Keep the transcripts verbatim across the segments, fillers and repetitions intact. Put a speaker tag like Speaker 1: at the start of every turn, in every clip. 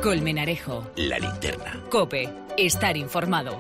Speaker 1: Colmenarejo.
Speaker 2: La Linterna.
Speaker 1: COPE. Estar informado.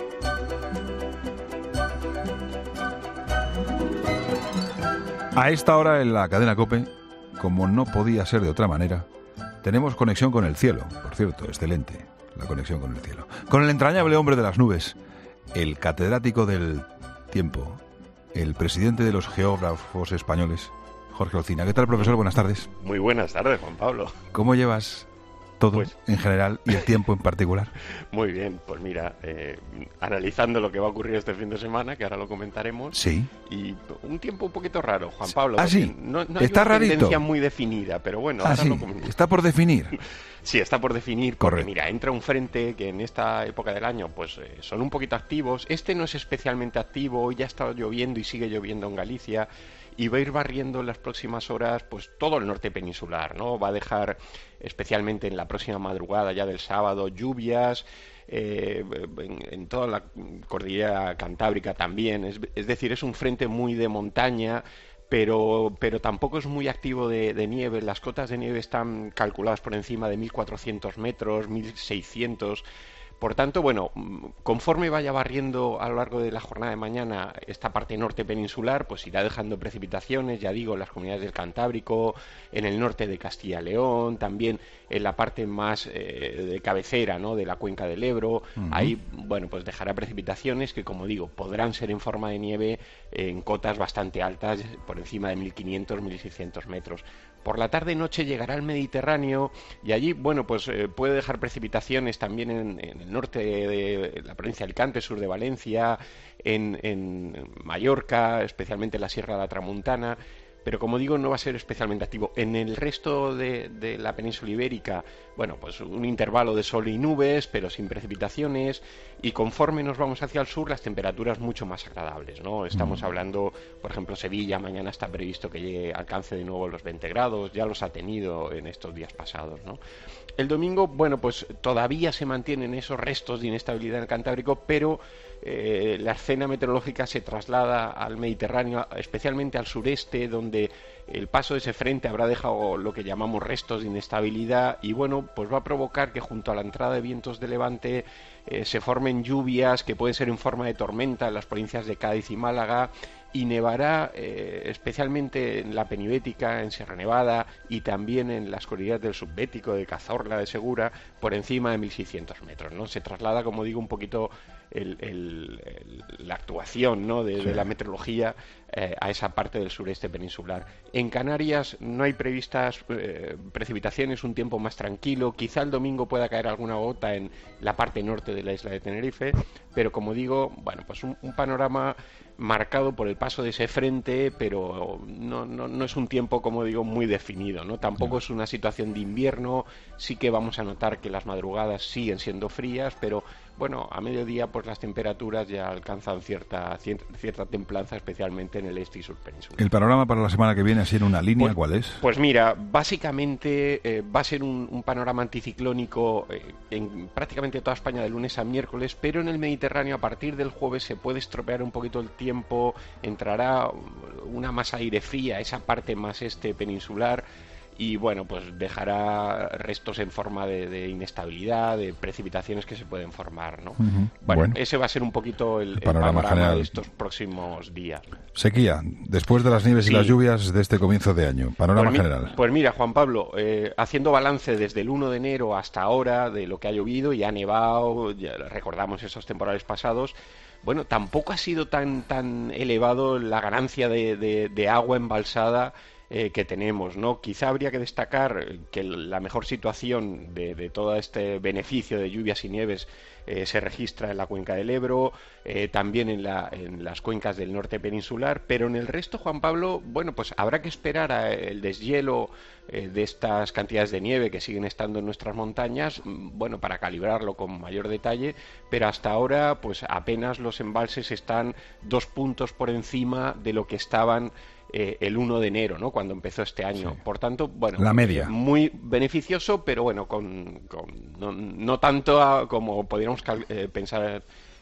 Speaker 3: A esta hora en la cadena COPE, como no podía ser de otra manera, tenemos conexión con el cielo. Por cierto, excelente la conexión con el cielo. Con el entrañable hombre de las nubes, el catedrático del tiempo, el presidente de los geógrafos españoles, Jorge Olcina. ¿Qué tal, profesor? Buenas tardes.
Speaker 4: Muy buenas tardes, Juan Pablo.
Speaker 3: ¿Cómo llevas todo
Speaker 4: pues,
Speaker 3: en general y el tiempo en particular?
Speaker 4: Muy bien, pues mira, eh, analizando lo que va a ocurrir este fin de semana, que ahora lo comentaremos.
Speaker 3: Sí.
Speaker 4: Y un tiempo un poquito raro, Juan Pablo.
Speaker 3: Ah, sí.
Speaker 4: No, no hay
Speaker 3: Está
Speaker 4: una
Speaker 3: rarito.
Speaker 4: tendencia muy definida, pero bueno,
Speaker 3: ah,
Speaker 4: ahora
Speaker 3: sí.
Speaker 4: lo comentamos.
Speaker 3: Está por definir.
Speaker 4: Sí, está por definir, porque
Speaker 3: Correcto.
Speaker 4: mira, entra un frente que en esta época del año pues eh, son un poquito activos. Este no es especialmente activo, hoy ya ha estado lloviendo y sigue lloviendo en Galicia, y va a ir barriendo en las próximas horas pues todo el norte peninsular, ¿no? Va a dejar, especialmente en la próxima madrugada ya del sábado, lluvias, eh, en, en toda la cordillera cantábrica también, es, es decir, es un frente muy de montaña, pero, pero tampoco es muy activo de, de nieve. Las cotas de nieve están calculadas por encima de mil cuatrocientos metros, mil seiscientos. Por tanto, bueno, conforme vaya barriendo a lo largo de la jornada de mañana esta parte norte peninsular, pues irá dejando precipitaciones, ya digo, en las comunidades del Cantábrico, en el norte de Castilla y León, también en la parte más eh, de cabecera, ¿no?, de la cuenca del Ebro. Uh-huh. Ahí, bueno, pues dejará precipitaciones que, como digo, podrán ser en forma de nieve en cotas bastante altas, por encima de mil quinientos, mil seiscientos metros. Por la tarde-noche llegará al Mediterráneo y allí, bueno, pues eh, puede dejar precipitaciones también en, en el norte de, de la provincia de Alicante, sur de Valencia, en, en Mallorca, especialmente en la Sierra de la Tramuntana. Pero, como digo, no va a ser especialmente activo. En el resto de, de la península ibérica, bueno, pues un intervalo de sol y nubes, pero sin precipitaciones, y conforme nos vamos hacia el sur, las temperaturas mucho más agradables, ¿no? Estamos mm. hablando, por ejemplo, Sevilla, mañana está previsto que llegue, alcance de nuevo los veinte grados, ya los ha tenido en estos días pasados, ¿no? El domingo, bueno, pues todavía se mantienen esos restos de inestabilidad en el Cantábrico, pero eh, la escena meteorológica se traslada al Mediterráneo, especialmente al sureste, donde el paso de ese frente habrá dejado lo que llamamos restos de inestabilidad y, bueno, pues va a provocar que junto a la entrada de vientos de levante eh, se formen lluvias que pueden ser en forma de tormenta en las provincias de Cádiz y Málaga, y nevará eh, especialmente en la Penibética, en Sierra Nevada y también en las cordilleras del Subbético, de Cazorla, de Segura, por encima de mil seiscientos metros, ¿no? Se traslada, como digo, un poquito el, el, el, la actuación, ¿no?, de, sí. de la meteorología eh, a esa parte del sureste peninsular. En Canarias no hay previstas eh, precipitaciones, un tiempo más tranquilo. Quizá el domingo pueda caer alguna gota en la parte norte de la isla de Tenerife, pero, como digo, bueno, pues un, un panorama marcado por el paso de ese frente, pero no, no, no es un tiempo, como digo, muy definido, ¿no? Tampoco es una situación de invierno. Sí que vamos a notar que las madrugadas siguen siendo frías, pero bueno, a mediodía pues las temperaturas ya alcanzan cierta cierta templanza, especialmente en el este y sur peninsular.
Speaker 3: ¿El panorama para la semana que viene, así en una línea,
Speaker 4: pues,
Speaker 3: cuál es?
Speaker 4: Pues mira, básicamente eh, va a ser un, un panorama anticiclónico eh, en prácticamente toda España de lunes a miércoles, pero en el Mediterráneo a partir del jueves se puede estropear un poquito el tiempo, entrará una masa aire fría, esa parte más este peninsular, y bueno, pues dejará restos en forma de, de inestabilidad, de precipitaciones que se pueden formar, ¿no? Uh-huh. Bueno, bueno, ese va a ser un poquito el, el panorama, el panorama de estos próximos días.
Speaker 3: Sequía, después de las nieves sí. y las lluvias de este comienzo de año, panorama
Speaker 4: pues
Speaker 3: general.
Speaker 4: Mi, pues mira, Juan Pablo, eh, haciendo balance desde el uno de enero hasta ahora de lo que ha llovido y ha nevado, ya recordamos esos temporales pasados. Bueno, tampoco ha sido tan tan elevado la ganancia de, de, de agua embalsada Eh, que tenemos, ¿no? Quizá habría que destacar que la mejor situación de, de todo este beneficio de lluvias y nieves eh, se registra en la cuenca del Ebro, eh, también en, la, en las cuencas del norte peninsular, pero en el resto, Juan Pablo, bueno, pues habrá que esperar a el deshielo eh, de estas cantidades de nieve que siguen estando en nuestras montañas, bueno, para calibrarlo con mayor detalle, pero hasta ahora, pues apenas los embalses están dos puntos por encima de lo que estaban Eh, el uno de enero, ¿no?, cuando empezó este año. Sí. Por tanto, bueno,
Speaker 3: la media.
Speaker 4: Muy beneficioso, pero bueno, con, con no, no tanto a, como podríamos cal- eh, pensar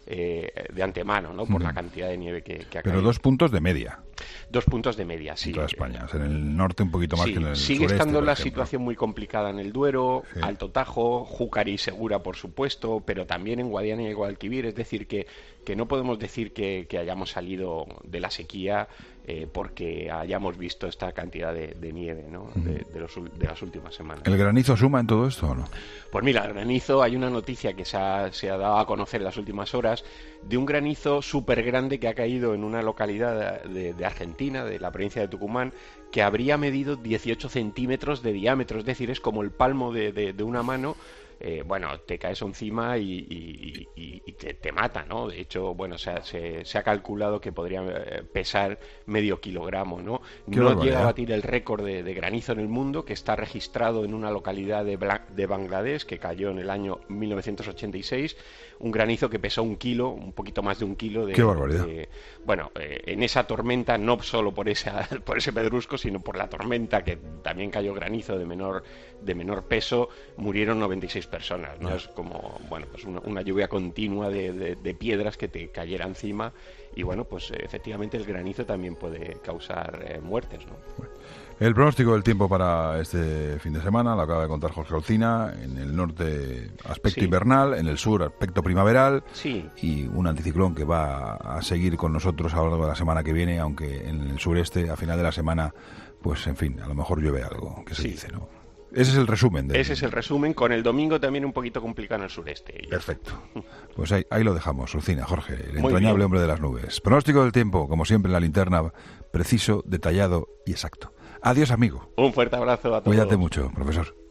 Speaker 4: eh, de antemano, ¿no? Por
Speaker 3: Mm.
Speaker 4: la cantidad de nieve que, que ha
Speaker 3: Pero
Speaker 4: caído.
Speaker 3: dos puntos de media
Speaker 4: Dos puntos de media, sí.
Speaker 3: en toda España. O sea, en el norte un poquito más
Speaker 4: Sí,
Speaker 3: que en el
Speaker 4: sigue
Speaker 3: sureste,
Speaker 4: estando
Speaker 3: por
Speaker 4: la
Speaker 3: ejemplo.
Speaker 4: situación muy complicada en el Duero,
Speaker 3: Sí.
Speaker 4: Alto Tajo, Júcar y Segura, por supuesto, pero también en Guadiana y Guadalquivir. Es decir, que, que no podemos decir que, que hayamos salido de la sequía eh, porque hayamos visto esta cantidad de, de nieve, ¿no? de, de, los, de las últimas semanas.
Speaker 3: ¿El granizo suma en todo esto o no?
Speaker 4: Pues mira, el granizo, hay una noticia que se ha, se ha dado a conocer en las últimas horas de un granizo súper grande que ha caído en una localidad de, de Argentina, de la provincia de Tucumán, que habría medido dieciocho centímetros de diámetro, es decir, es como el palmo de, de, de una mano. Eh, bueno, te caes encima y, y, y, y te, te mata, ¿no? De hecho, bueno, se, se, se ha calculado que podría pesar medio kilogramo, ¿no?
Speaker 3: Qué
Speaker 4: no
Speaker 3: barbaridad.
Speaker 4: llega a batir el récord de, de granizo en el mundo, que está registrado en una localidad de, Bla- de Bangladesh, que cayó en el año mil novecientos ochenta y seis, un granizo que pesó un kilo, un poquito más de un kilo de...
Speaker 3: Qué barbaridad.
Speaker 4: de- bueno, eh, en esa tormenta, no solo por, esa, por ese pedrusco, sino por la tormenta, que también cayó granizo de menor, de menor peso, murieron noventa y seis personas, ¿no?
Speaker 3: Ya.
Speaker 4: Es como, bueno, pues una, una lluvia continua de, de- de piedras que te cayera encima y, bueno, pues eh, efectivamente el granizo también puede causar eh, muertes, ¿no?
Speaker 3: El pronóstico del tiempo para este fin de semana lo acaba de contar Jorge Olcina. En el norte, aspecto
Speaker 4: Sí.
Speaker 3: invernal; en el sur, aspecto primaveral.
Speaker 4: Sí,
Speaker 3: Y un anticiclón que va a seguir con nosotros a lo largo de la semana que viene, aunque en el sureste, a final de la semana, pues en fin, a lo mejor llueve algo, que se
Speaker 4: Sí.
Speaker 3: dice, ¿no? Ese es el resumen. Del...
Speaker 4: ese es el resumen, con el domingo también un poquito complicado en el sureste. Y ya
Speaker 3: Perfecto. Pues ahí, ahí lo dejamos, Olcina, Jorge, el
Speaker 4: Muy
Speaker 3: entrañable
Speaker 4: bien.
Speaker 3: hombre de las nubes. Pronóstico del tiempo, como siempre en la linterna, preciso, detallado y exacto. Adiós, amigo.
Speaker 4: Un fuerte abrazo a todos.
Speaker 3: Cuídate mucho, profesor.